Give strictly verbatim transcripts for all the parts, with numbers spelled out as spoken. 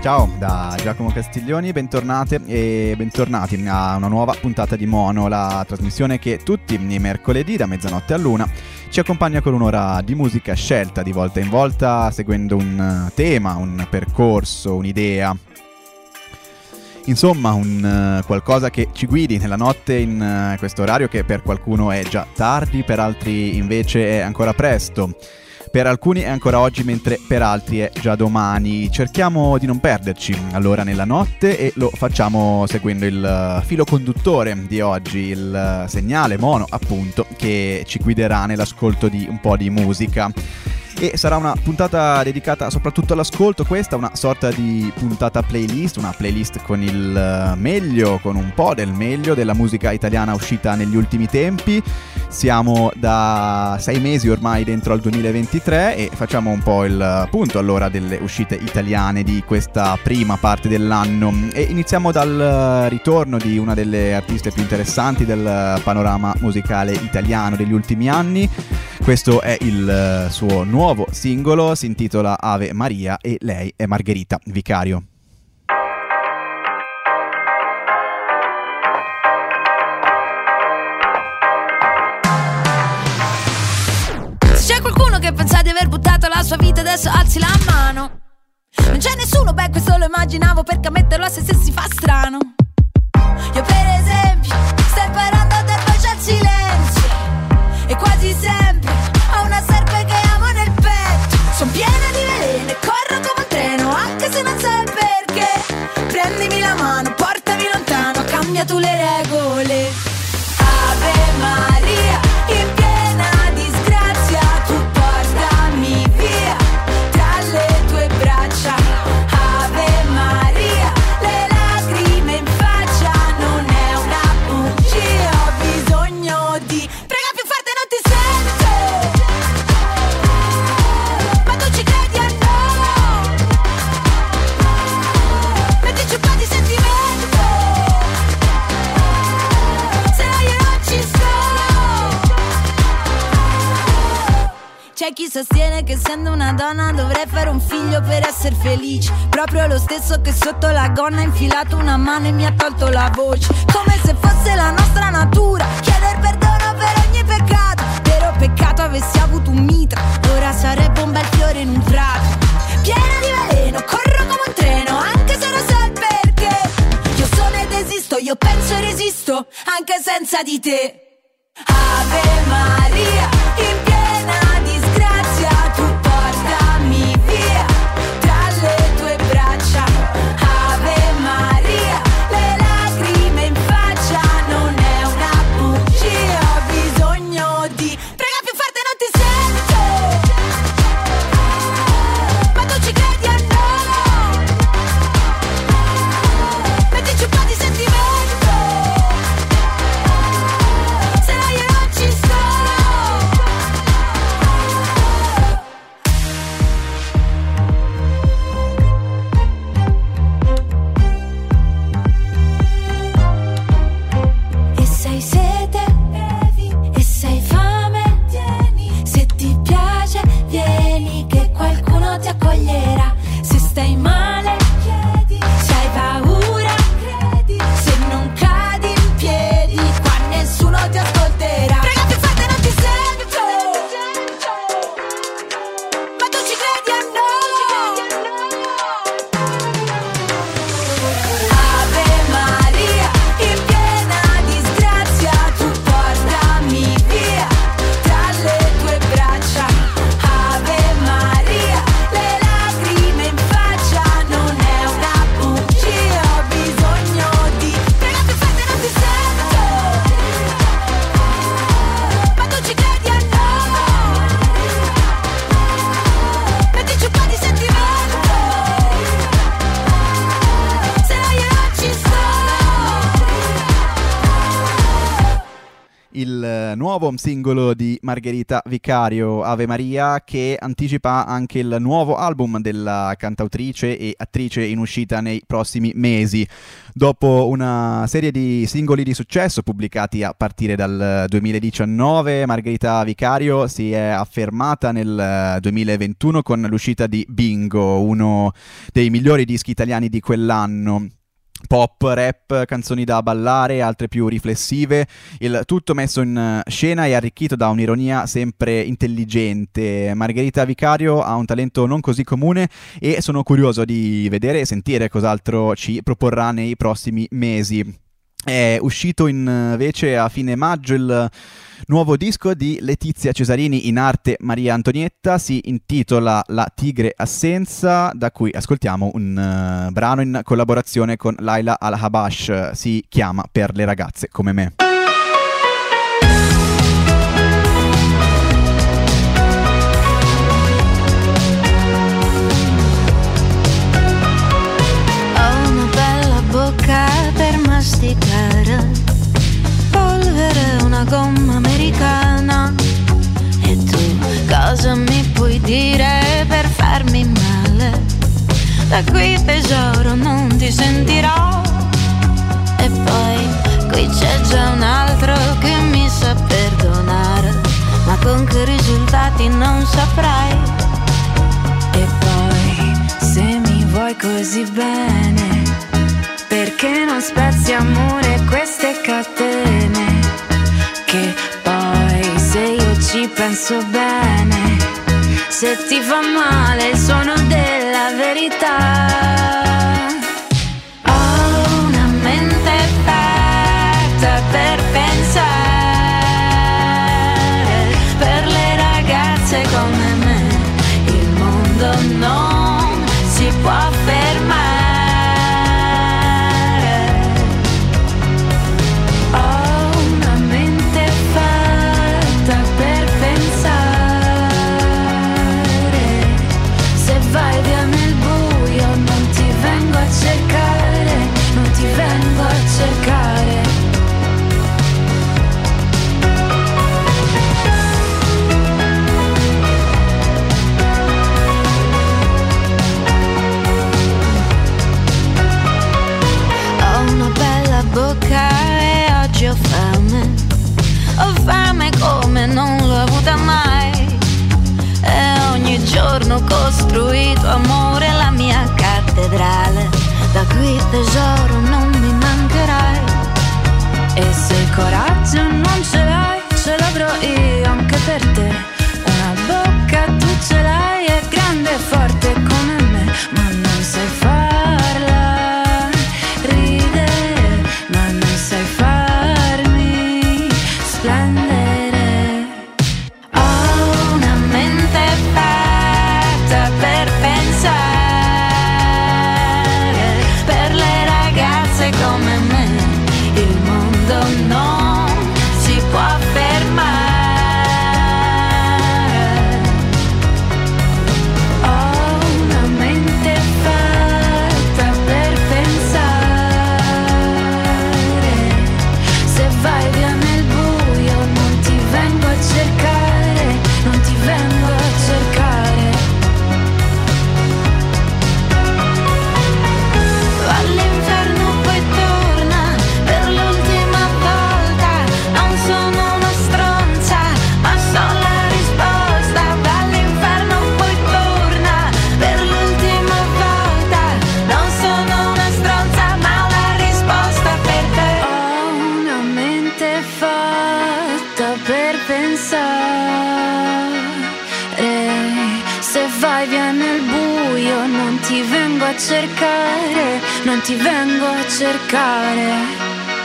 ciao da Giacomo Castiglioni, bentornate e bentornati a una nuova puntata di Mono, la trasmissione che tutti i mercoledì da mezzanotte all'una ci accompagna con un'ora di musica scelta di volta in volta, seguendo un tema, un percorso, un'idea. Insomma, un uh, qualcosa che ci guidi nella notte in uh, questo orario che per qualcuno è già tardi, per altri invece è ancora presto. Per alcuni è ancora oggi, mentre per altri è già domani. Cerchiamo di non perderci allora nella notte e lo facciamo seguendo il filo conduttore di oggi, il segnale mono appunto, che ci guiderà nell'ascolto di un po' di musica. E sarà una puntata dedicata soprattutto all'ascolto, questa una sorta di puntata playlist, una playlist con il meglio, con un po' del meglio della musica italiana uscita negli ultimi tempi. Siamo da sei mesi ormai dentro al duemilaventitré e facciamo un po' il punto allora delle uscite italiane di questa prima parte dell'anno e iniziamo dal ritorno di una delle artiste più interessanti del panorama musicale italiano degli ultimi anni. Questo è il suo nuovo singolo, si intitola Ave Maria e lei è Margherita Vicario. Se c'è qualcuno che pensa di aver buttato la sua vita, adesso alzi la mano. Non c'è nessuno, beh questo lo immaginavo, perché ammetterlo a se stessi fa strano. Io per esempio sto imparando a dar voce al silenzio e quasi sempre ho una serpe che amo nel petto. Son piena di veleno e corro come un treno, anche se non sai perché. Prendimi la mano, portami lontano, cambia tu le regole. Ave Maria, in piena disgrazia, tu portami via tra le tue braccia. Ave Maria, le lacrime in faccia, non è una bugia, ho bisogno di... Prega più forte, non ti sento, ma tu ci credi o no? Mettici un po' di sentimento, se no io non ci sto. C'è chi sostiene che essendo una donna dovrei fare un figlio per essere felice, proprio lo stesso che sotto la gonna ha infilato una mano e mi ha tolto la voce, come se fosse la nostra natura chieder perdono per ogni peccato. Vero peccato avessi avuto un mitra, ora sarebbe un bel fiore in un prato. Piena di veleno, corro come un treno, anche se non sai perché. Io sono ed esisto, io penso e resisto, anche senza di te. Ave Maria, in piena disgrazia, tu portami via tra le tue braccia. Ave Maria, le lacrime in faccia, non è una bugia, ho bisogno di... Prega più forte, non ti sento, ma tu ci credi o no? Mettici un po' di sentimento, se no io non ci sto. nuovo singolo di Margherita Vicario, Ave Maria, che anticipa anche il nuovo album della cantautrice e attrice in uscita nei prossimi mesi. Dopo una serie di singoli di successo pubblicati a partire dal duemiladiciannove, Margherita Vicario si è affermata nel duemilaventuno con l'uscita di Bingo, uno dei migliori dischi italiani di quell'anno. Pop, rap, canzoni da ballare, altre più riflessive, il tutto messo in scena e arricchito da un'ironia sempre intelligente. Margherita Vicario ha un talento non così comune e sono curioso di vedere e sentire cos'altro ci proporrà nei prossimi mesi. È uscito invece a fine maggio il nuovo disco di Letizia Cesarini, in arte Maria Antonietta, si intitola La Tigre Assenza, da cui ascoltiamo un uh, brano in collaborazione con Laila Al-Habash, si chiama Per le ragazze come me. Ho una bella bocca per masticare, polvere, una gomma americana. E tu cosa mi puoi dire per farmi male? Da qui tesoro non ti sentirò. E poi qui c'è già un altro che mi sa perdonare, ma con che risultati non saprai. E poi se mi vuoi così bene, perché non spezzi amore queste catene? Che poi se io ci penso bene, se ti fa male il suono della verità. Ho una mente fatta per pensare, per le ragazze come me il mondo non si può fermare. Vai via nel buio, non ti vengo a cercare, non ti vengo a cercare. Ho una bella bocca e oggi ho fame, ho fame come non l'ho avuta mai. E ogni giorno costruito amore la mia cattedrale, da qui tesoro non mi mancherai. E se il coraggio non ce l'hai, ce l'avrò io anche per te. Una bocca tu ce l'hai, è grande e forte come me, ma non sai farla ridere, ma non sai farmi splendere. Per pensare, per le ragazze come me il mondo non si può fermare. Ho una mente fatta per pensare, se vai via nel buio non ti vengo a cercare, non ti vengo a cercare. All'inferno poi torna per l'ultima volta. Non sono una stronza, ma so la risposta. All'inferno poi torna per l'ultima volta. Non sono una stronza, ma ho la risposta per te. Ho una mente fatta per pensare, se vai via nel buio non ti vengo a cercare, non ti vengo a cercare.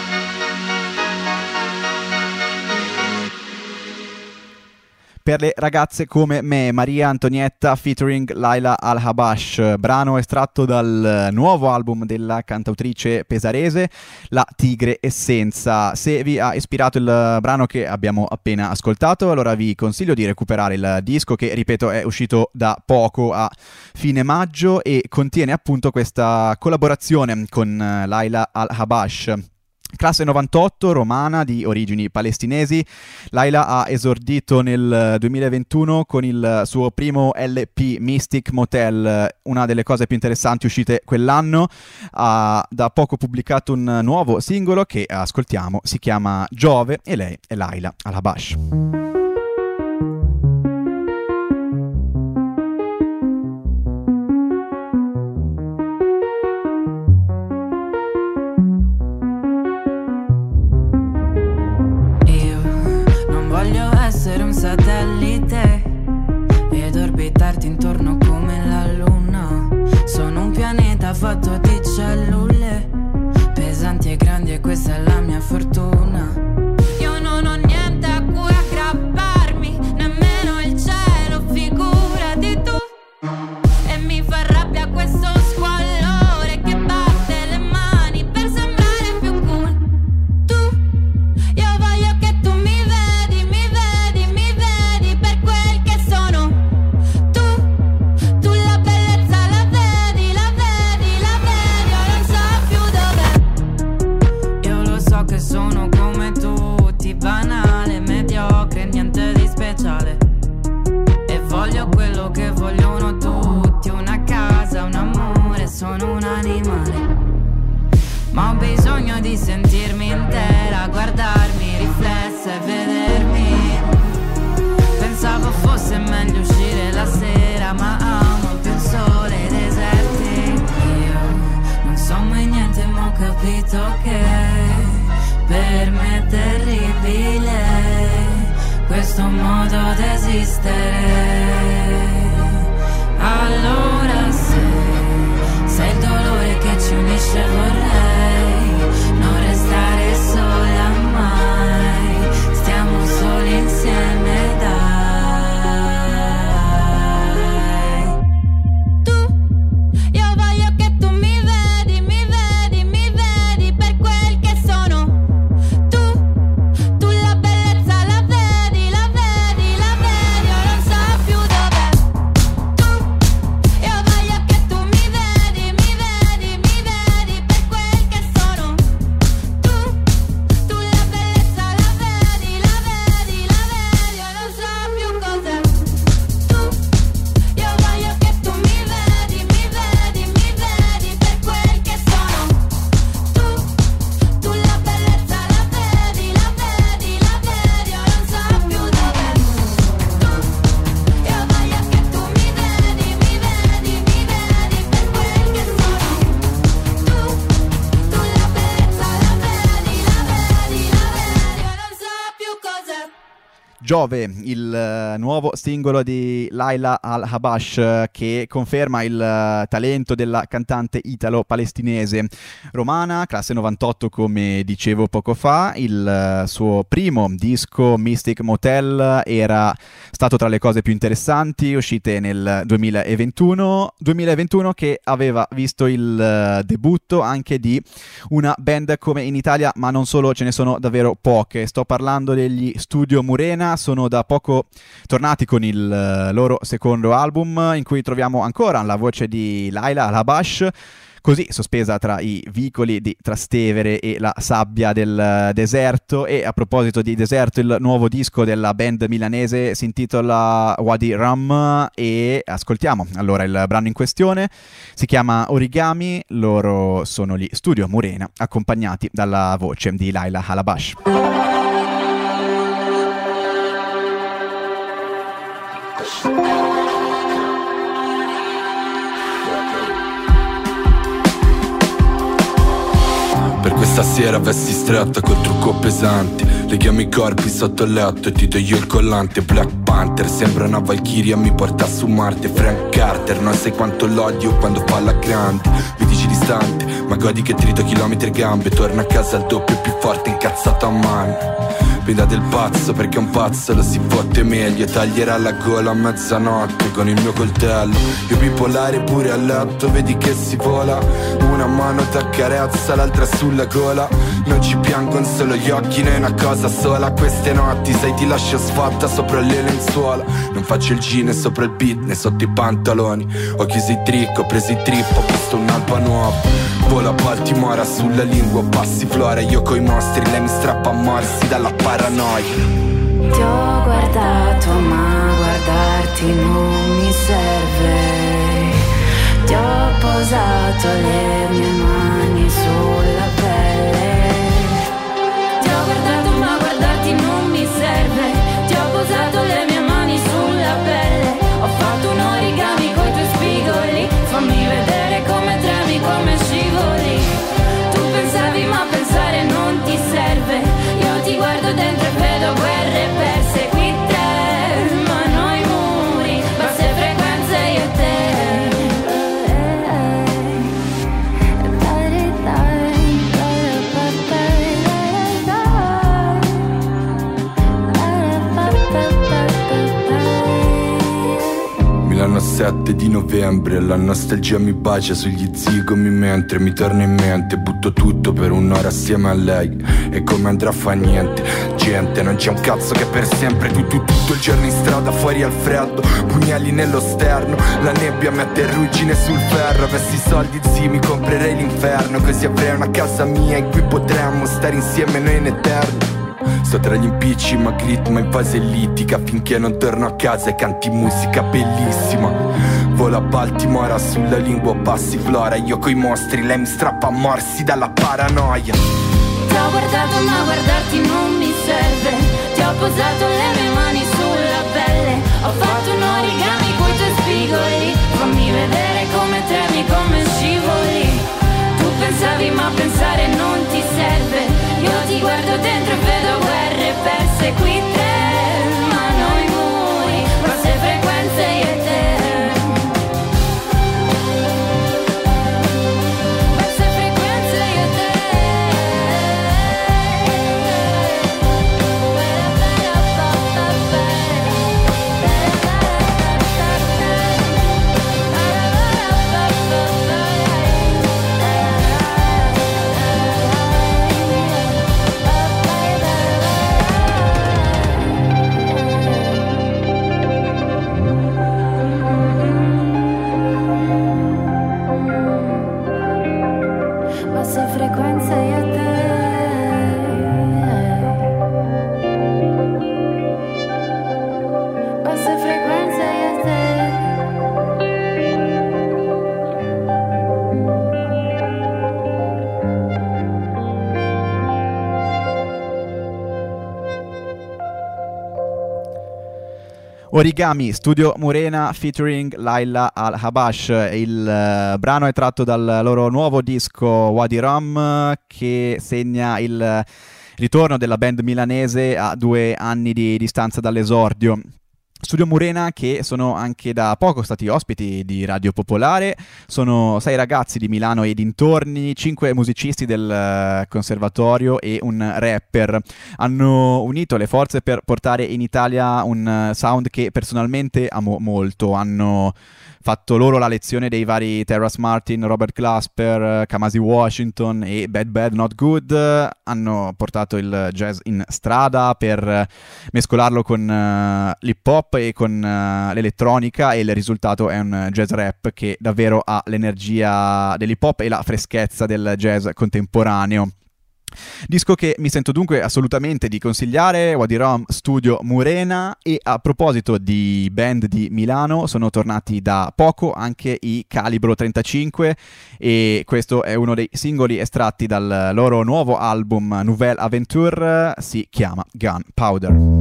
Per le ragazze come me, Maria Antonietta featuring Laila Al-Habash, brano estratto dal nuovo album della cantautrice pesarese La Tigre Essenza. Se vi ha ispirato il brano che abbiamo appena ascoltato, allora vi consiglio di recuperare il disco che, ripeto, è uscito da poco, a fine maggio, e contiene appunto questa collaborazione con Laila Al-Habash. Classe novantotto, romana di origini palestinesi. Laila ha esordito nel duemilaventuno con il suo primo L P Mystic Motel, una delle cose più interessanti uscite quell'anno. Ha da poco pubblicato un nuovo singolo che ascoltiamo, si chiama Giove, e lei è Laila Al-Habash. Satellite ed orbitarti intorno come la luna. Sono un pianeta fatto di cellule pesanti e grandi, e questa è la mia fortuna. Io non ho niente a cui aggrapparmi, nemmeno il cielo, figurati tu. E mi fa rabbia questo squallore che batte le mani per sembrare più cool. Tu, io voglio che tu mi vedi, mi vedi, mi vedi per quel che sono. Tu, tu la bellezza la vedi, la vedi, la vedi, io non so più dov'è. Io lo so che sono come tutti, banale, mediocre, niente di speciale. E voglio quello che vogliono tutti, una casa, un amore, sono un animale. Ma ho bisogno di sentirmi intera, guardarmi riflessa e vedermi. Pensavo fosse meglio uscire la sera, ma amo più il sole e i deserti. Io non so mai niente, ma ho capito che per me è terribile questo modo d'esistere. Allora se sei il dolore che ci unisce, vorrei non restare sola mai. Stiamo soli insieme, dai. Tu, io voglio che tu mi vedi, mi vedi, mi vedi per quel che sono. Tu, tu la bellezza la vedi, la vedi, la vedi, io non so più dov'è. Tu, io voglio che tu mi vedi, mi vedi, mi vedi per quel che sono. Tu, tu la bellezza la vedi, la vedi, la vedi, io non so più cos'è. Tu, io voglio che tu mi vedi, mi vedi, mi vedi per quel che sono. Tu, tu la bellezza la vedi, la vedi, la vedi, io non so più dov'è. Tu, io voglio che tu mi vedi, mi vedi, mi vedi per quel che sono. Tu, tu la bellezza la vedi, la vedi, la vedi, io non so più cos'è. Giove, il eh, nuovo singolo di Laila Al-Habash, eh, che conferma il eh, talento della cantante italo-palestinese. Romana, classe novantotto come dicevo poco fa. Il eh, suo primo disco, Mystic Motel, era stato tra le cose più interessanti uscite nel duemilaventuno duemilaventuno, che aveva visto il eh, debutto anche di una band come in Italia, ma non solo, ce ne sono davvero poche. Sto parlando degli Studio Murena. Sono da poco tornati con il uh, loro secondo album, in cui troviamo ancora la voce di Laila Al-Habash, così sospesa tra i vicoli di Trastevere e la sabbia del uh, deserto. E a proposito di deserto, il nuovo disco della band milanese si intitola Wadi Rum, e ascoltiamo allora il brano in questione. Si chiama Origami, loro sono gli Studio Murena, accompagnati dalla voce di Laila Al-Habash. Per questa sera vesti stretta col trucco pesante, leghiamo i corpi sotto il letto e ti taglio il collante. Black Panther sembra una Valkyria, mi porta su Marte. Frank Carter, non sai quanto l'odio quando palla grande. Mi dici distante, ma godi che trito chilometri e gambe. Torna a casa al doppio più forte, incazzato a mano. Peda del pazzo, perché un pazzo lo si fotte meglio. Taglierà la gola a mezzanotte con il mio coltello. Io bipolare pure a letto, vedi che si vola. Una mano t'accarezza, l'altra sulla gola. Non ci piangono solo gli occhi, né una cosa sola. Queste notti sai ti lascio sfatta sopra le lenzuola. Non faccio il G né sopra il beat né sotto i pantaloni. Ho chiuso i trick, ho preso i trip, ho visto un'alba nuova. Vola Baltimora sulla lingua passiflora. Io coi mostri, lei mi strappa a morsi dalla paranoia. Ti ho guardato ma guardarti non mi serve. Ti ho posato le mie mani sulla pelle. Ti ho guardato ma guardarti non mi serve. Ti ho posato le mie mani sulla pelle. Ho fatto un origami coi tuoi spigoli. Fammi vedere come tremi, come scivoli. Tu pensavi ma pensare non ti serve. Io ti guardo dentro e vedo guerre perse. Qui te, ma noi muri, basse frequenze io e te. L'anno sette di novembre, la nostalgia mi bacia sugli zigomi mentre mi torna in mente. Butto tutto per un'ora assieme a lei e come andrà fa niente. Gente, non c'è un cazzo che per sempre. Tu, tu, tutto il giorno in strada, fuori al freddo, pugnali nello sterno. La nebbia mette ruggine sul ferro. Avessi soldi zi, mi comprerei l'inferno. Così avrei una casa mia in cui potremmo stare insieme noi in eterno. Sto tra gli impicci ma ritmo in fase litica finché non torno a casa e canti musica bellissima. Vola Baltimora sulla lingua passiflora. Io coi mostri, lei mi strappa a morsi dalla paranoia. Ti ho guardato ma guardarti non mi serve. Ti ho posato le mie mani sulla pelle. Ho fatto un origami coi tuoi spigoli. Fammi vedere come tremi, come scivoli. Tu pensavi ma pensare non ti serve. Io ti guardo dentro e vedo guerre perse. Qui te, ma noi muri, basse frequenze io e te. Basse frequenze io e te. Basse frequenze io e te. Basse frequenze io e te. Origami, Studio Murena featuring Laila Al-Habash. Il uh, brano è tratto dal loro nuovo disco Wadi Rum, che segna il ritorno della band milanese a due anni di distanza dall'esordio. Studio Murena, che sono anche da poco stati ospiti di Radio Popolare. Sono sei ragazzi di Milano e dintorni, cinque musicisti del conservatorio e un rapper. Hanno unito le forze per portare in Italia un sound che personalmente amo molto. Hanno fatto loro la lezione dei vari Terrace Martin, Robert Glasper, Kamasi Washington e Bad Bad Not Good. Hanno portato il jazz in strada per mescolarlo con uh, l'hip hop e con uh, l'elettronica, e il risultato è un jazz rap che davvero ha l'energia dell'hip hop e la freschezza del jazz contemporaneo. Disco che mi sento dunque assolutamente di consigliare, Wadi Rum, Studio Murena. E a proposito di band di Milano, sono tornati da poco anche i Calibro trentacinque, e questo è uno dei singoli estratti dal loro nuovo album Nouvelle Aventure, si chiama Gunpowder.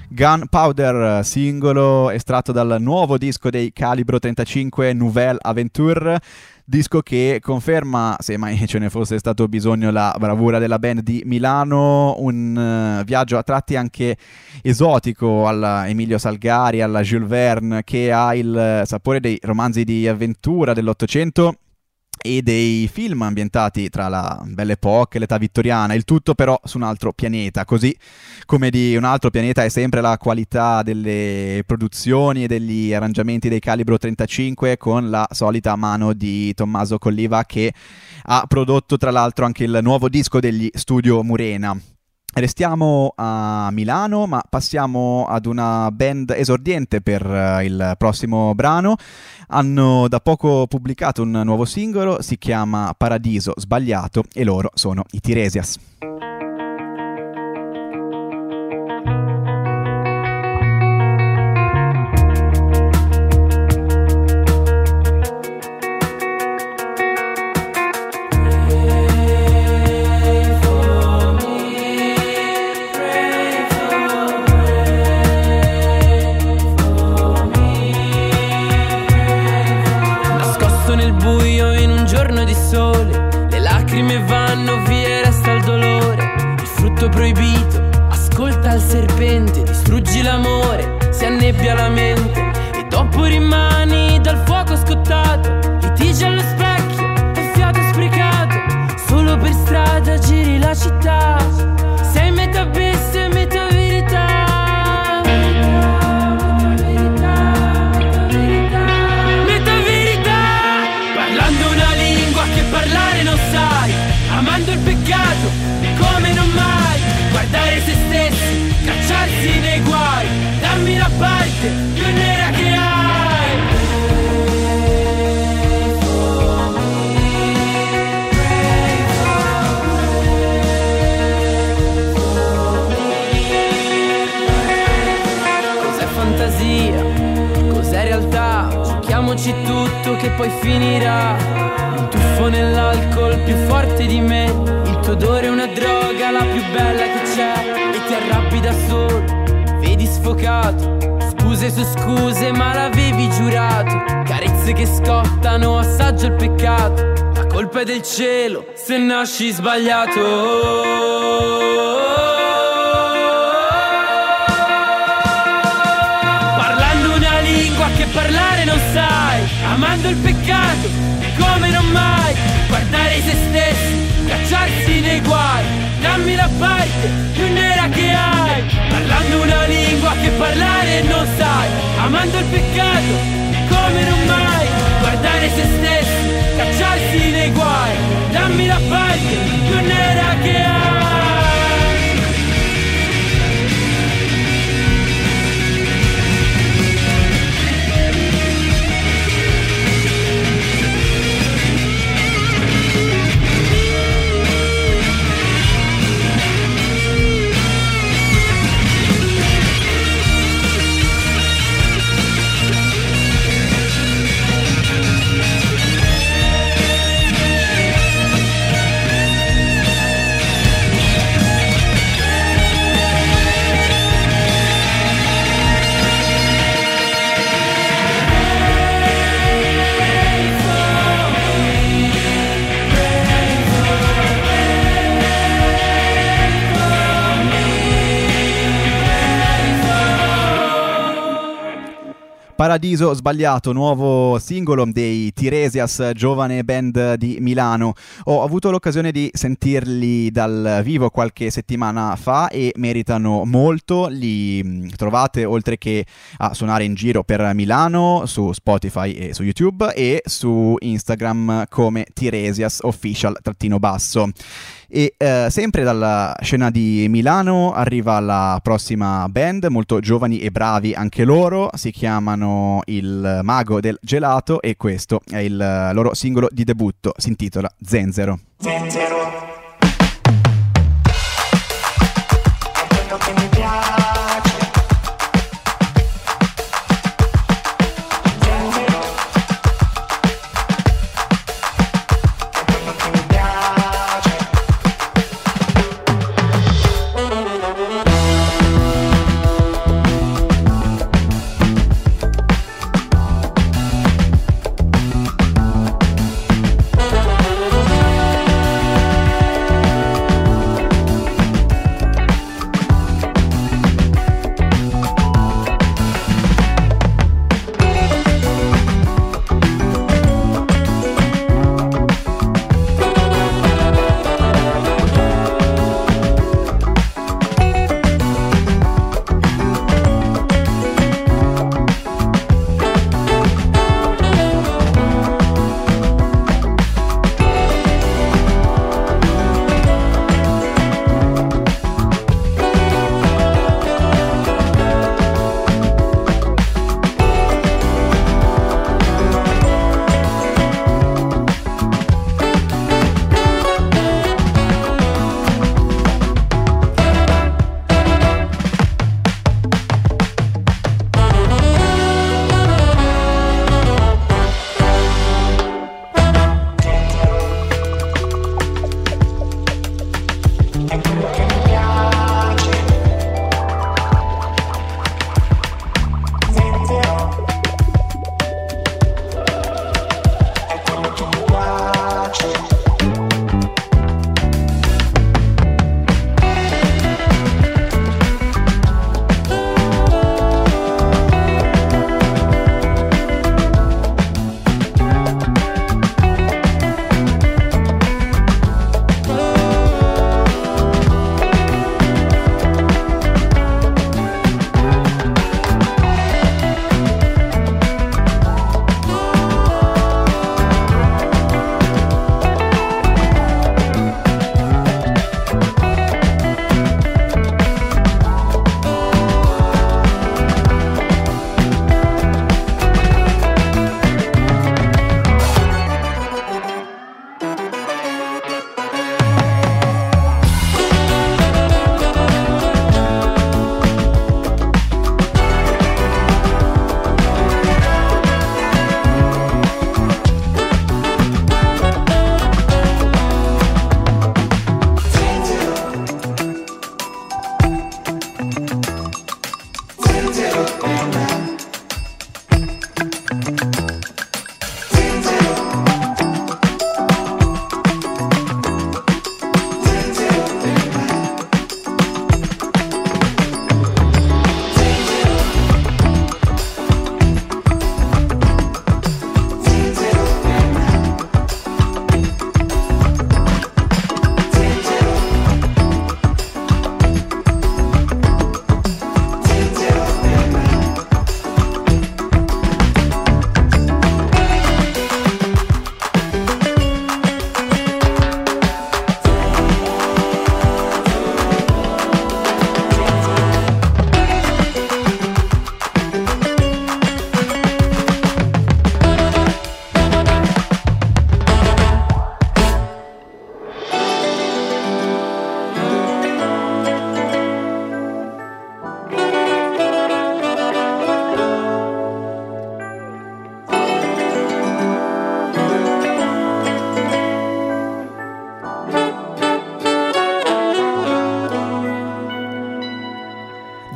Gunpowder, singolo estratto dal nuovo disco dei Calibro trentacinque, Nouvelle Aventure, disco che conferma, se mai ce ne fosse stato bisogno, la bravura della band di Milano, un uh, viaggio a tratti anche esotico alla Emilio Salgari, alla Jules Verne, che ha il sapore dei romanzi di avventura dell'Ottocento e dei film ambientati tra la Belle Époque e l'età vittoriana, il tutto però su un altro pianeta, così come di un altro pianeta è sempre la qualità delle produzioni e degli arrangiamenti dei Calibro trentacinque, con la solita mano di Tommaso Colliva, che ha prodotto tra l'altro anche il nuovo disco degli Studio Murena. Restiamo a Milano, ma passiamo ad una band esordiente per uh, il prossimo brano. Hanno da poco pubblicato un nuovo singolo, si chiama Paradiso Sbagliato e loro sono i Tiresias. Proibito, ascolta il serpente, distruggi l'amore, si annebbia la mente e dopo rimani dal fuoco scottato, litigi allo specchio e fiato sprecato, solo per strada giri la città, sei metà bestia e metà verità. Metà verità, parlando una lingua che parlare non sai, amando il peccato come non mai, guardare se stessi, cacciarsi nei guai, dammi la parte più nera che hai. Cos'è fantasia? Cos'è realtà? Giochiamoci tutto che poi finirà. Un tuffo nell'alcol più forte di me, il tuo odore è una droga, la più bella che c'è, e ti arrabbi da solo, vedi sfocato, scuse su scuse ma l'avevi giurato, carezze che scottano, assaggio il peccato, la colpa è del cielo se nasci sbagliato. Parlando una lingua che parlare non sai, amando il peccato come non mai, guardare se stessi, cacciarsi nei guai, dammi la parte più nera che hai. Parlando una lingua che parlare non sai, amando il peccato come non mai, guardare se stessi, cacciarsi nei guai, dammi la parte più nera che hai. Paradiso Sbagliato, nuovo singolo dei Tiresias, giovane band di Milano. Ho avuto l'occasione di sentirli dal vivo qualche settimana fa e meritano molto. Li trovate, oltre che a suonare in giro per Milano, su Spotify e su YouTube, e su Instagram come Tiresias Official trattino basso. E eh, sempre dalla scena di Milano arriva la prossima band, molto giovani e bravi anche loro, si chiamano Il Mago del Gelato e questo è il loro singolo di debutto, si intitola Zenzero. Zenzero. È quello che mi piace.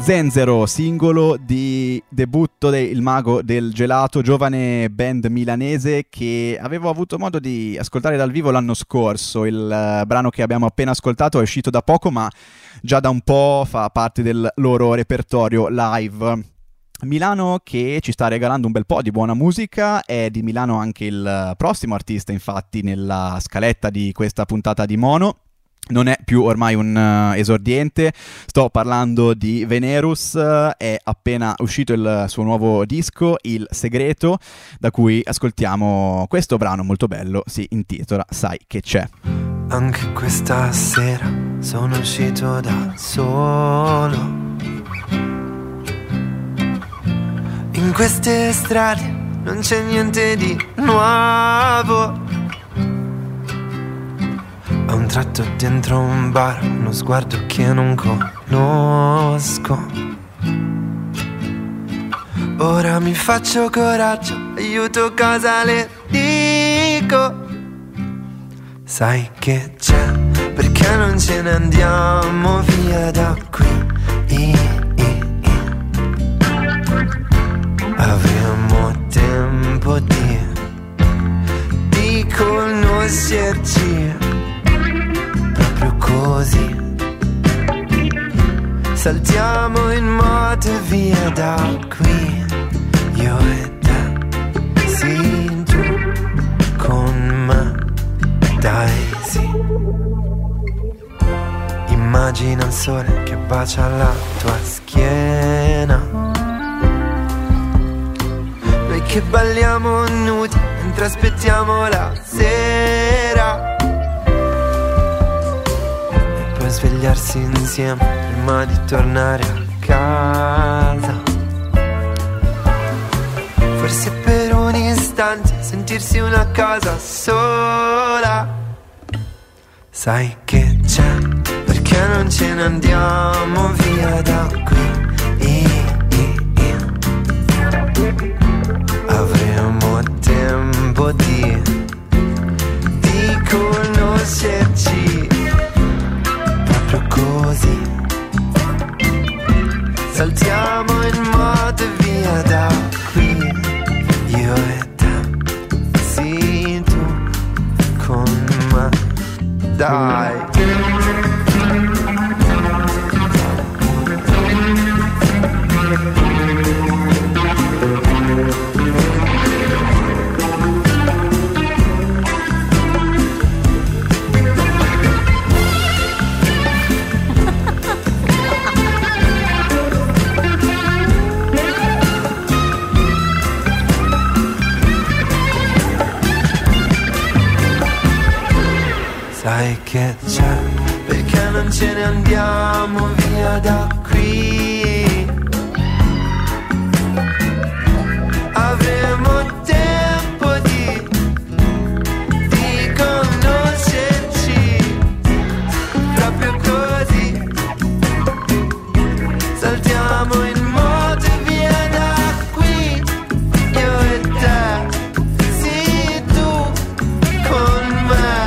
Zenzero, singolo di debutto del Mago del Gelato, giovane band milanese che avevo avuto modo di ascoltare dal vivo l'anno scorso. Il uh, brano che abbiamo appena ascoltato è uscito da poco, ma già da un po' fa parte del loro repertorio live. Milano che ci sta regalando un bel po' di buona musica. È di Milano anche il prossimo artista, infatti, nella scaletta di questa puntata di Mono. Non è più ormai un uh, esordiente, sto parlando di Venerus. Uh, è appena uscito il suo nuovo disco, Il Segreto, da cui ascoltiamo questo brano molto bello, si intitola Sai che c'è. Anche questa sera sono uscito da solo. In queste strade non c'è niente di nuovo. A un tratto dentro un bar, uno sguardo che non conosco. Ora mi faccio coraggio, aiuto, cosa le dico? Sai che c'è, perché non ce ne andiamo via da qui? I, i, i. Avremo tempo di, di conoscerci. Proprio così saltiamo in moto e via da qui. Io e te, sì, tu con me, dai sì. Immagina il sole che bacia la tua schiena. Noi che balliamo nudi mentre aspettiamo la sera. Svegliarsi insieme prima di tornare a casa. Forse per un istante sentirsi una cosa sola. Sai che c'è, perché non ce ne andiamo via da qui? I, i, i. Avremo tempo di, di conoscerci. Così saltiamo in moto e via da qui. Io e te, sì, tu con me, dai. Sai che c'è, perché non ce ne andiamo via da qui? Avremo tempo di, di conoscerci. Proprio così saltiamo in moto e via da qui. Io e te, sì, tu con me.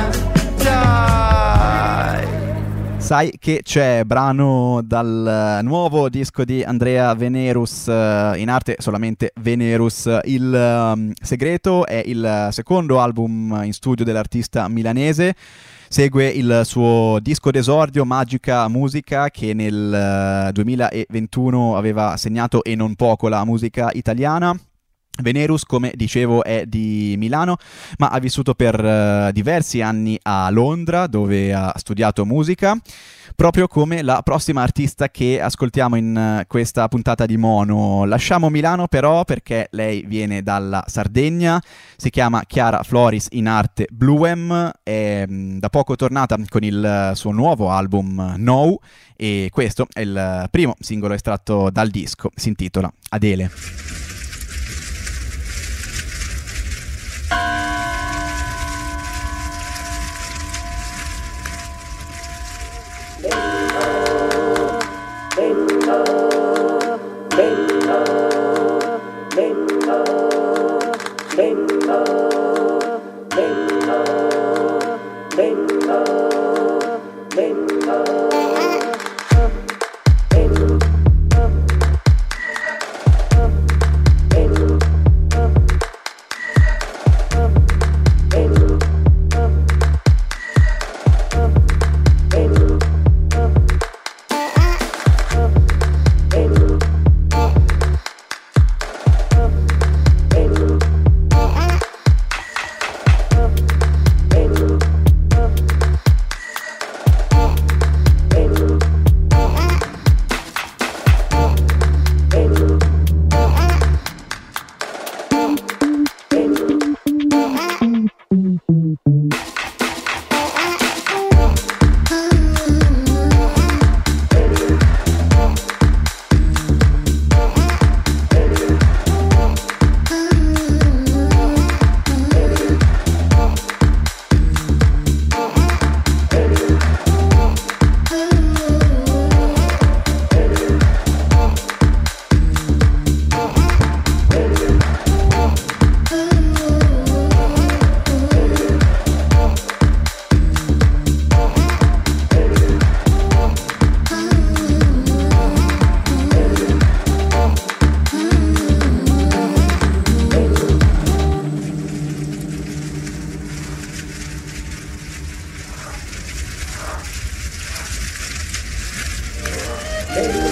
Sai che c'è, brano dal nuovo disco di Andrea Venerus, in arte solamente Venerus. Il um, Segreto è il secondo album in studio dell'artista milanese. Segue il suo disco d'esordio Magica Musica, che nel uh, duemilaventuno aveva segnato e non poco la musica italiana. Venerus, come dicevo, è di Milano, ma ha vissuto per uh, diversi anni a Londra, dove ha studiato musica, proprio come la prossima artista che ascoltiamo in uh, questa puntata di Mono. Lasciamo Milano però perché lei viene dalla Sardegna, si chiama Chiara Floris, in arte Bluem, è mh, da poco tornata con il uh, suo nuovo album No, e questo è il uh, primo singolo estratto dal disco, si intitola Adele.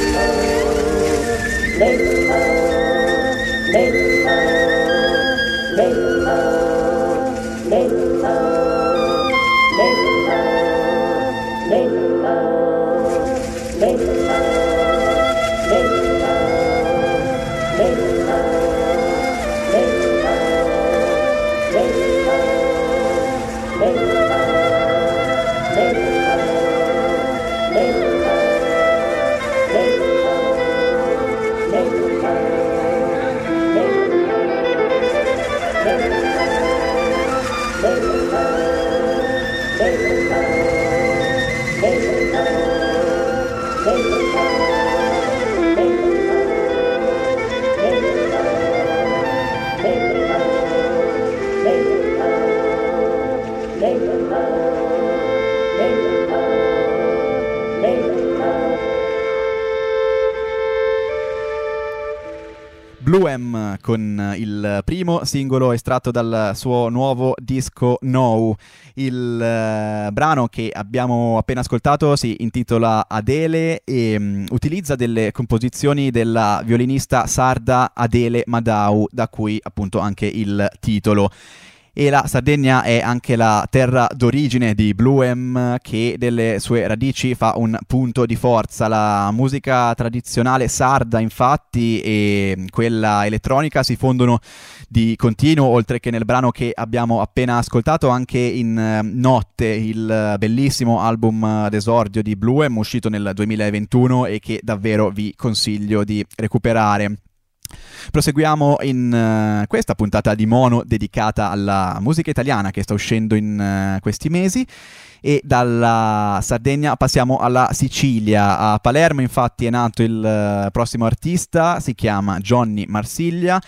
Bluem con il primo singolo estratto dal suo nuovo disco No. Il uh, brano che abbiamo appena ascoltato si intitola Adele e um, utilizza delle composizioni della violinista sarda Adele Madau, da cui appunto anche il titolo. E la Sardegna è anche la terra d'origine di Bluem, che delle sue radici fa un punto di forza. La musica tradizionale sarda, infatti, e quella elettronica si fondono di continuo, oltre che nel brano che abbiamo appena ascoltato, anche in Notte, il bellissimo album d'esordio di Bluem, uscito nel duemilaventuno e che davvero vi consiglio di recuperare. Proseguiamo in uh, questa puntata di Mono dedicata alla musica italiana che sta uscendo in uh, questi mesi, e dalla Sardegna passiamo alla Sicilia. A Palermo infatti è nato il uh, prossimo artista, si chiama Johnny Marsiglia,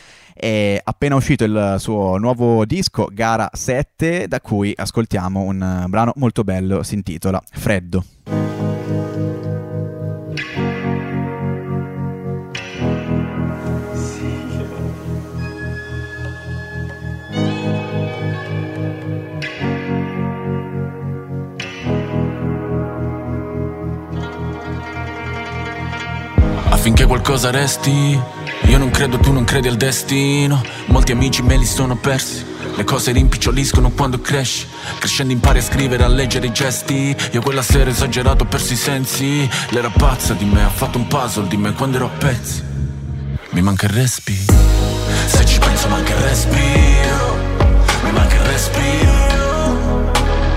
è appena uscito il suo nuovo disco Gara sette, da cui ascoltiamo un uh, brano molto bello, si intitola Freddo. Affinché qualcosa resti, io non credo, tu non credi al destino. Molti amici me li sono persi, le cose rimpiccioliscono quando cresci. Crescendo impari a scrivere, a leggere i gesti. Io quella sera esagerato, ho perso i sensi. L'era pazza di me, ha fatto un puzzle di me quando ero a pezzi. Mi manca il respiro, se ci penso manca il respiro. Mi manca il respiro,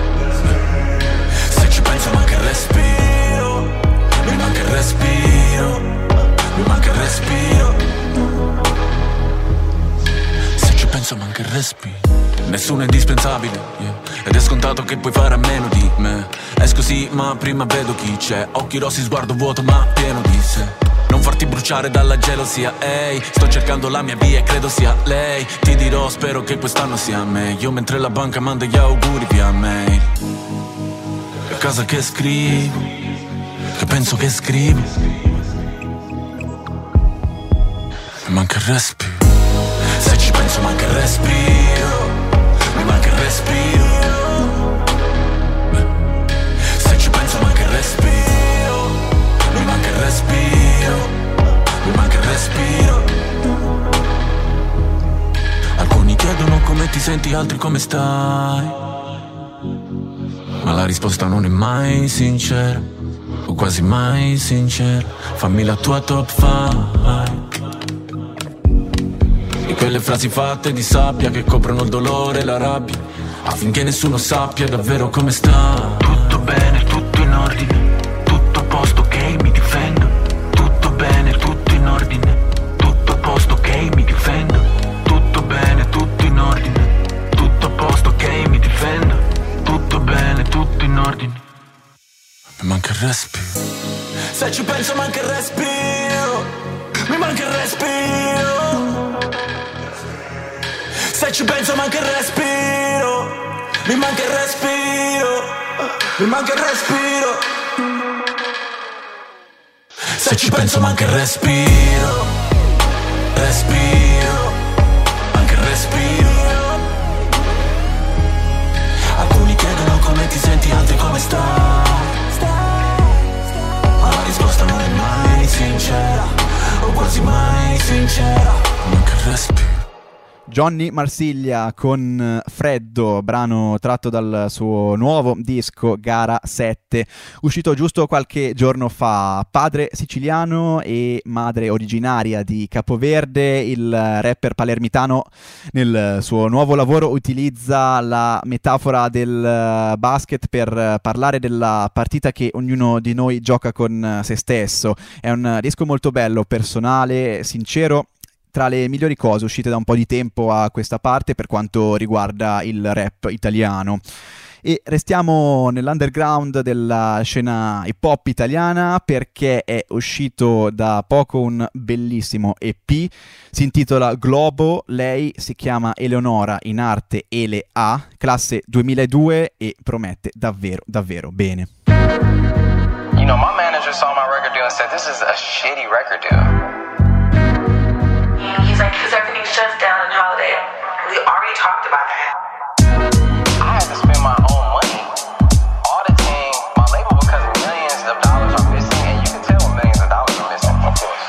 se ci penso manca il respiro. Mi manca il respiro, mi manca il respiro, se ci penso manca il respiro. Nessuno è indispensabile, yeah. Ed è scontato che puoi fare a meno di me. Esco sì, ma prima vedo chi c'è. Occhi rossi, sguardo vuoto, ma pieno di sé. Non farti bruciare dalla gelosia, ehi. Sto cercando la mia via e credo sia lei. Ti dirò, spero che quest'anno sia meglio, mentre la banca manda gli auguri via mail. A casa che scrivo, che penso che scrivo. Mi manca il respiro, se ci penso manca il respiro. Mi manca il respiro, se ci penso manca il respiro. Mi manca il respiro, mi manca il respiro. Alcuni chiedono come ti senti, altri come stai, ma la risposta non è mai sincera, o quasi mai sincera. Fammi la tua top five di quelle frasi fatte di sabbia che coprono il dolore e la rabbia, affinché nessuno sappia davvero come sta. Tutto bene, tutto in ordine, tutto a posto, ok, mi difendo. Tutto bene, tutto in ordine, tutto a posto, ok, mi difendo. Tutto bene, tutto in ordine, tutto a posto, ok, mi difendo. Tutto bene, tutto in ordine. Mi manca il respiro, se ci penso manca il respiro. Mi manca il respiro, se ci penso manca il respiro. Mi manca il respiro, mi manca il respiro, se ci penso manca il respiro. Respiro, manca il respiro. Alcuni chiedono come ti senti, altri come stai, ma la risposta non è mai sincera, o quasi mai sincera, come che respiri. Johnny Marsiglia con Freddo, brano tratto dal suo nuovo disco Gara sette, uscito giusto qualche giorno fa. Padre siciliano e madre originaria di Capoverde, il rapper palermitano nel suo nuovo lavoro utilizza la metafora del basket per parlare della partita che ognuno di noi gioca con se stesso. È un disco molto bello, personale, sincero, tra le migliori cose uscite da un po' di tempo a questa parte per quanto riguarda il rap italiano. E restiamo nell'underground della scena hip hop italiana perché è uscito da poco un bellissimo E P, si intitola Globo, lei si chiama Eleonora, in arte Ele A, classe duemiladue e promette davvero davvero bene. You know, my manager saw my record deal and said this is a shitty record deal. He's like, because everything shuts down in holiday. We already talked about that. I had to spend my own money auditing my label because millions of dollars are missing, and you can tell when millions of dollars are missing, of course.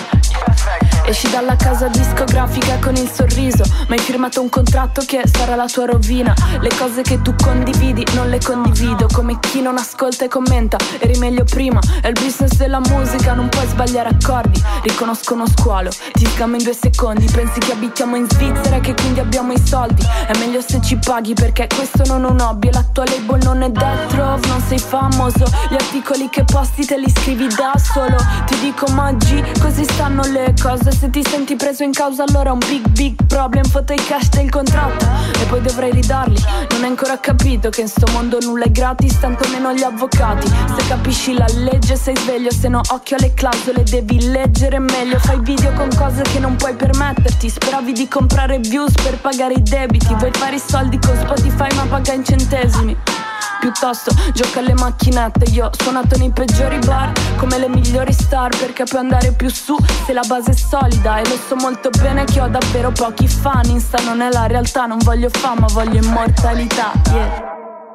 Esci dalla casa discografica con il sorriso, ma hai firmato un contratto che sarà la tua rovina. Le cose che tu condividi non le condivido, come chi non ascolta e commenta. Eri meglio prima, è il business della musica, non puoi sbagliare accordi. Riconosco uno squalo, ti scammo in due secondi. Pensi che abitiamo in Svizzera e che quindi abbiamo i soldi. È meglio se ci paghi perché questo non è un hobby. La tua label non è Death Row, non sei famoso. Gli articoli che posti te li scrivi da solo. Ti dico Maggi, così stanno le cose. Se ti senti preso in causa allora un big big problem. Foto i cash del contratto e poi dovrai ridarli. Non hai ancora capito che in sto mondo nulla è gratis, tanto meno gli avvocati. Se capisci la legge sei sveglio, se no occhio alle clausole, devi leggere meglio. Fai video con cose che non puoi permetterti. Speravi di comprare views per pagare i debiti. Vuoi fare i soldi con Spotify ma paga in centesimi. Piuttosto gioca alle macchinette. Io ho suonato nei peggiori bar come le migliori star, perché puoi andare più su se la base è solida. E lo so molto bene che ho davvero pochi fan. Insta non è la realtà, non voglio fama, voglio immortalità, yeah.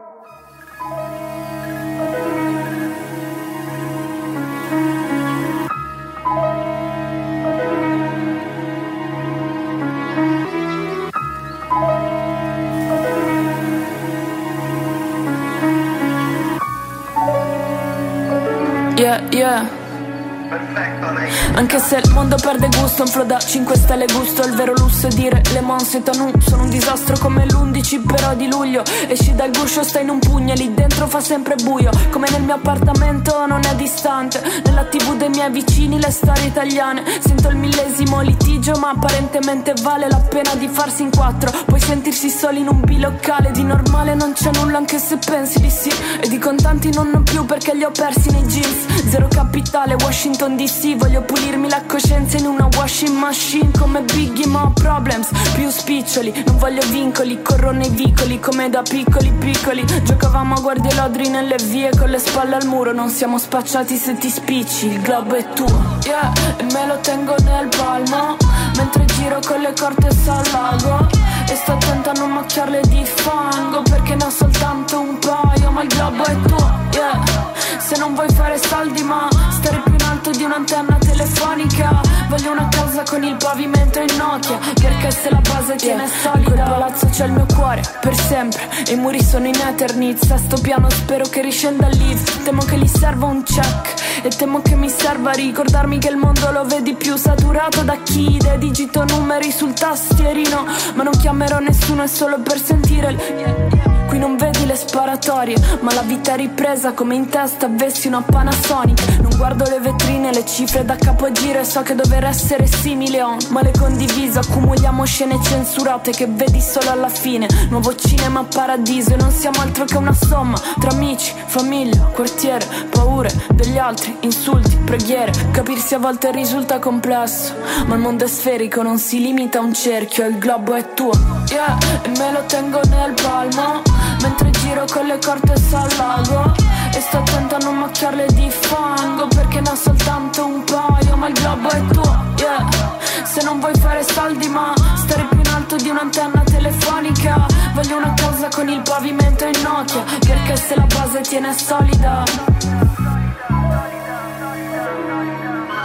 Yeah, yeah. Anche se il mondo perde gusto, un flow da cinque stelle gusto. Il vero lusso è dire le monse tanu sono un disastro come l'undici però di luglio. Esci dal guscio, stai in un pugno e lì dentro fa sempre buio. Come nel mio appartamento non è distante. Nella tv dei miei vicini le storie italiane. Sento il millesimo litigio ma apparentemente vale la pena di farsi in quattro. Puoi sentirsi soli in un bilocale, di normale non c'è nulla anche se pensi di sì. E di contanti non ho più perché li ho persi nei jeans. Zero capitale, Washington D C. Voglio pulirmi la coscienza in una washing machine come Biggie ma ho problems più spiccioli. Non voglio vincoli, corro nei vicoli come da piccoli piccoli. Giocavamo a guardiolodri nelle vie con le spalle al muro. Non siamo spacciati se ti spicci, il globo è tuo, yeah. E me lo tengo nel palmo mentre giro con le cortese al lago. E sto attento a non macchiarle di fango perché ne ho soltanto un paio. Ma il globo è tuo, yeah. Se non vuoi fare soldi ma stare più in alto di un'antenna telefonica, voglio una casa con il pavimento in Nokia, perché se la base tiene yeah. solida. In quel palazzo c'è il mio cuore per sempre e i muri sono in Eternit. Sesto piano spero che riscenda il lift. Temo che gli serva un check e temo che mi serva ricordarmi che il mondo lo vedi più saturato da chi idee, digito numeri sul tastierino. Ma non chiamerò nessuno, è solo per sentire il yeah, yeah. Qui non vedi le sparatorie ma la vita è ripresa come in testa avessi una Panasonic. Non guardo le vetrine, le cifre da capogiro e so che dover essere simile on. Ma le condiviso, accumuliamo scene censurate che vedi solo alla fine. Nuovo cinema paradiso e non siamo altro che una somma tra amici, famiglia, quartiere, paure degli altri, insulti, preghiere. Capirsi a volte risulta complesso, ma il mondo è sferico, non si limita a un cerchio e il globo è tuo, yeah. E me lo tengo nel palmo mentre giro con le cortese al lago. E sto attento a non macchiarle di fango perché ne ho soltanto un paio. Ma il globo è tuo, yeah. Se non vuoi fare soldi ma stare più in alto di un'antenna telefonica, voglio una casa con il pavimento in Nokia, perché se la base tiene solida.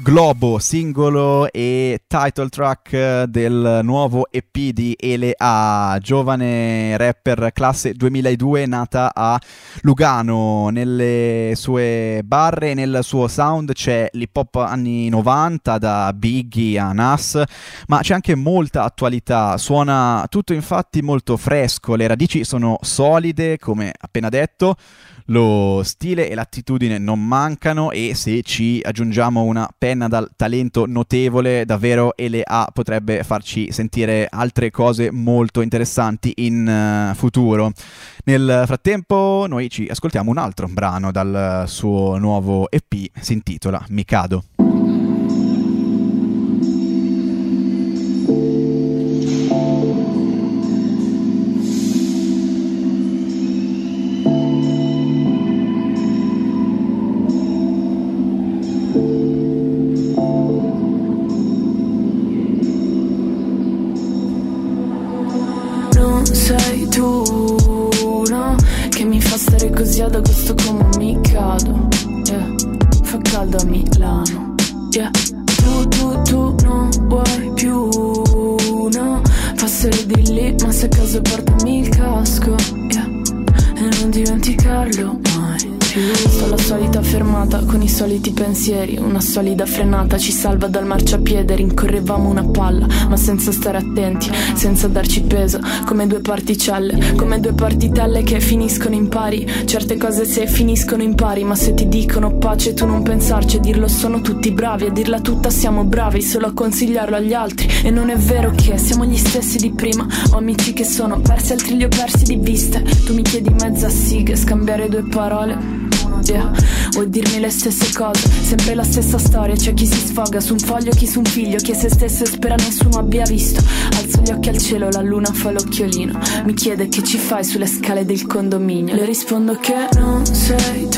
Globo, singolo e title track del nuovo E P di Elea, giovane rapper classe duemiladue, nata a Lugano. Nelle sue barre e nel suo sound c'è l'hip hop anni novanta, da Biggie a Nas, ma c'è anche molta attualità. Suona tutto infatti molto fresco, le radici sono solide come appena detto, lo stile e l'attitudine non mancano, e se ci aggiungiamo una penna dal talento notevole, davvero Elea potrebbe farci sentire altre cose molto interessanti in uh, futuro. Nel frattempo noi ci ascoltiamo un altro brano dal suo nuovo E P, si intitola Mikado. Sei tu, no? Che mi fa stare così ad agosto come un Mikado, yeah. Fa caldo a Milano, yeah. Tu, tu, tu non vuoi più, no? Passare di lì, ma se a caso portami il casco, yeah. E non dimenticarlo mai. Sto alla solita fermata con i soliti pensieri, una solida frenata ci salva dal marciapiede. Rincorrevamo una palla ma senza stare attenti, senza darci peso, come due particelle, come due partitelle che finiscono in pari. Certe cose se finiscono in pari, ma se ti dicono pace tu non pensarci, a dirlo sono tutti bravi, a dirla tutta siamo bravi solo a consigliarlo agli altri. E non è vero che siamo gli stessi di prima, ho amici che sono persi, altri li ho persi di vista. Tu mi chiedi mezza siga, scambiare due parole, yeah. Vuoi dirmi le stesse cose, sempre la stessa storia. C'è chi si sfoga su un foglio, chi su un figlio, chi è se stesso e spera nessuno abbia visto. Alzo gli occhi al cielo, la luna fa l'occhiolino, mi chiede che ci fai sulle scale del condominio. Le rispondo che non sei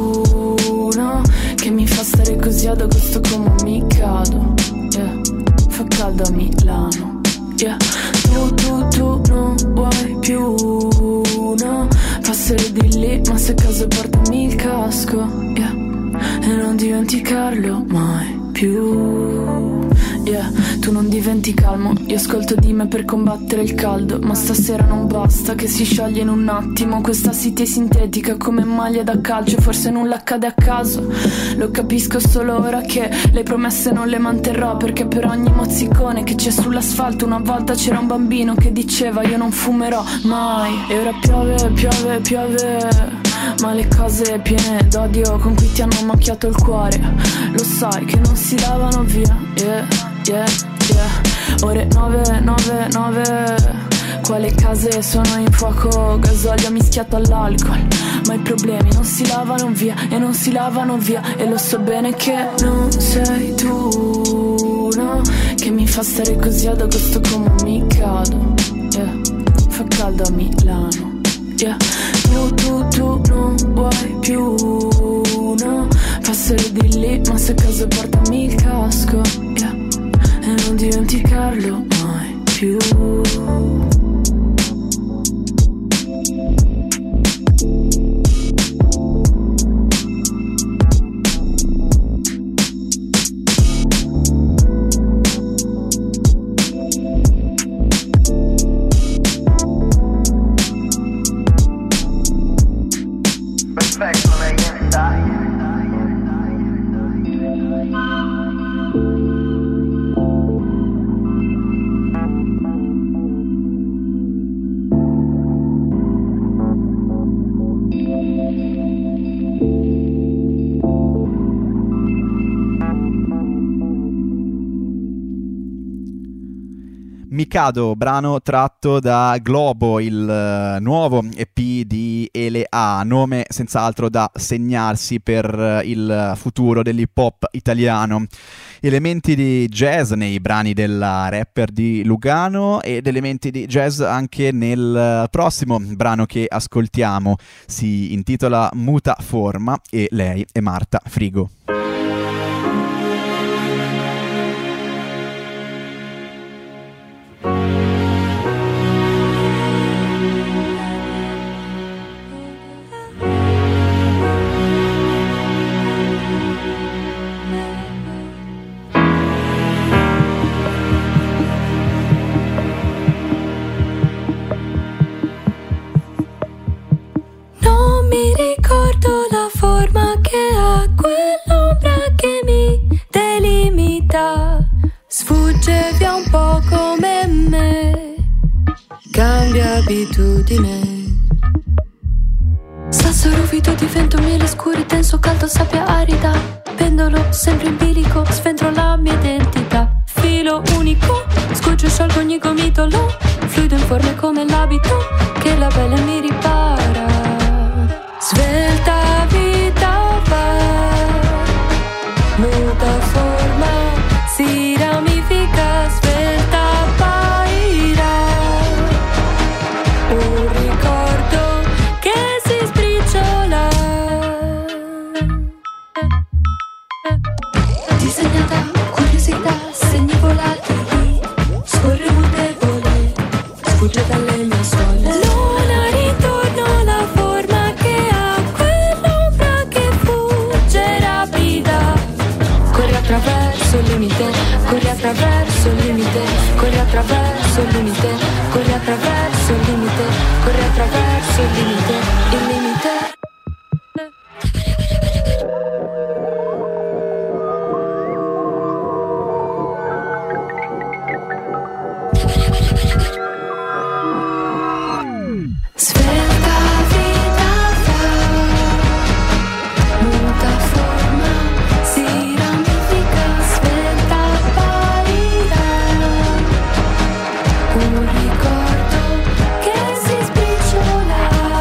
tu, no? Che mi fa stare così ad agosto come un Mikado, yeah. Fa caldo a Milano, yeah. Tu, tu, tu non vuoi più, no? Passare di lì, ma se a caso portami il casco, yeah. E non dimenticarlo mai più, yeah. Tu non diventi calmo, io ascolto di me per combattere il caldo, ma stasera non basta che si scioglie in un attimo questa city sintetica come maglia da calcio. Forse nulla accade a caso, lo capisco solo ora che le promesse non le manterrò, perché per ogni mozzicone che c'è sull'asfalto una volta c'era un bambino che diceva io non fumerò mai. E ora piove, piove, piove, ma le cose piene d'odio con cui ti hanno macchiato il cuore, lo sai che non si lavano via, yeah, yeah, yeah. Ore nove, nove, nove, quale case sono in fuoco, gasolio mischiato all'alcol, ma i problemi non si lavano via e non si lavano via. E lo so bene che non sei tu, no? Che mi fa stare così ad agosto come un Mikado, yeah. Fa caldo a Milano, yeah. Tu, tu, tu non vuoi più, no? Passare di lì, ma se a caso portami il casco, yeah. E non dimenticarlo mai più. Mikado, brano tratto da Globo, il uh, nuovo E P di Elea, nome senz'altro da segnarsi per uh, il futuro dell'hip hop italiano. Elementi di jazz nei brani della rapper di Lugano ed elementi di jazz anche nel uh, prossimo brano che ascoltiamo. Si intitola Muta Forma e lei è Marta Frigo. un po' come me, cambia abitudine. Sasso ruvido divento miele scuri, denso, caldo, sabbia arida. Pendolo sempre in bilico, sventro la mia identità. Filo unico, scuccio e sciolgo ogni gomitolo. Fluido informe come l'abito, che la pelle mi ripara. Svelta vita va, muta forma, si ramifica, svelta paira. Un ricordo che si sbriciola, disegnata curiosità, segni volatili, scorre mutevole, sfugge dalle mie soglie. Luna ritorno, la forma che ha quell'ombra che fugge rapida. Corri attraverso il limite, corri attraverso il limite, corri attraverso il limite, corri attraverso il limite, corri attraverso il limite, il limite. Svelta vita fa, muta forma, si ramifica, svelta paira. Un ricordo che si sbriciola.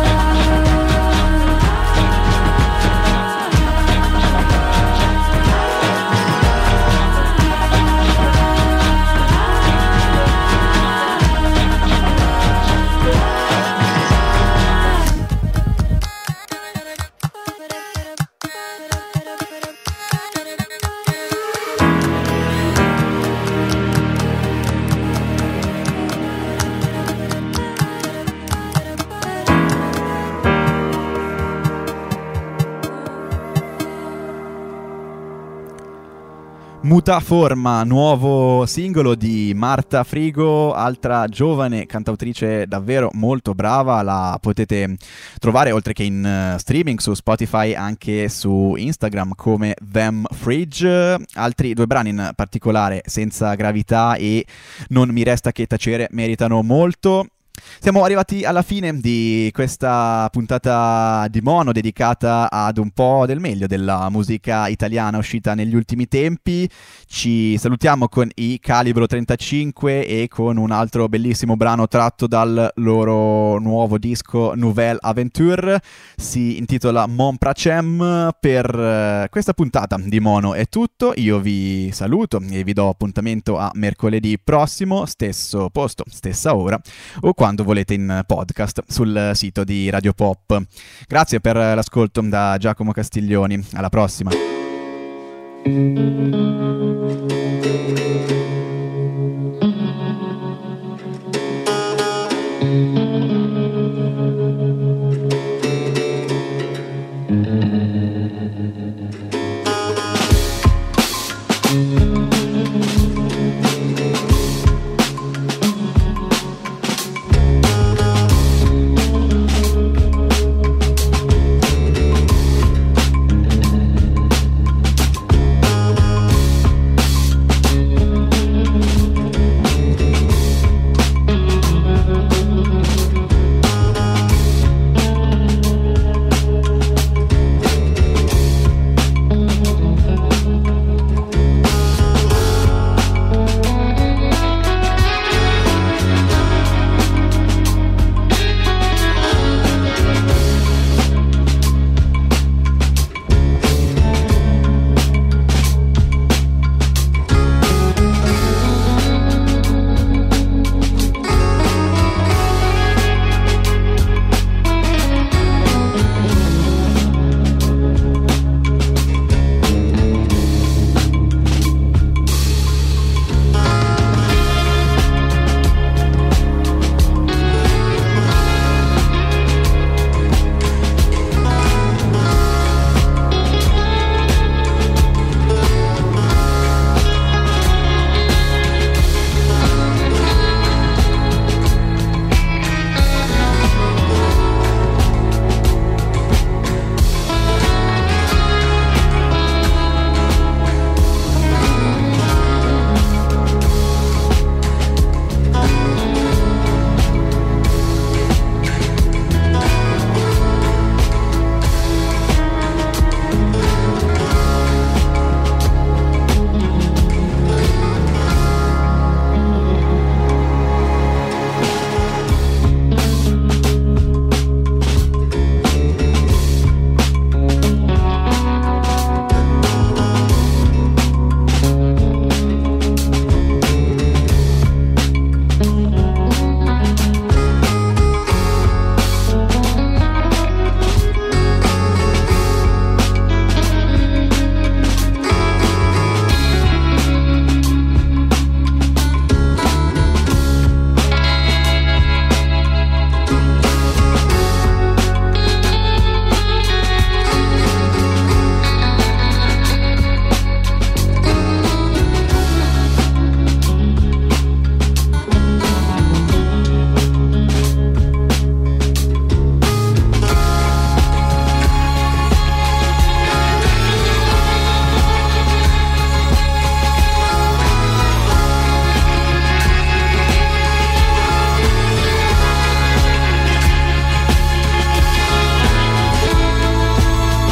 Muta forma, nuovo singolo di Marta Frigo, altra giovane cantautrice davvero molto brava. La potete trovare oltre che in uh, streaming su Spotify anche su Instagram come Them Fridge. Altri due brani in particolare, Senza gravità e Non mi resta che tacere, meritano molto. Siamo arrivati alla fine di questa puntata di Mono dedicata ad un po' del meglio della musica italiana uscita negli ultimi tempi. Ci salutiamo con i Calibro trentacinque e con un altro bellissimo brano tratto dal loro nuovo disco Nouvelle Aventure. Si intitola Mon Pracem. Per questa puntata di Mono è tutto. Io vi saluto e vi do appuntamento a mercoledì prossimo, stesso posto, stessa ora, o quando volete in podcast sul sito di Radio Pop. Grazie per l'ascolto da Giacomo Castiglioni. Alla prossima.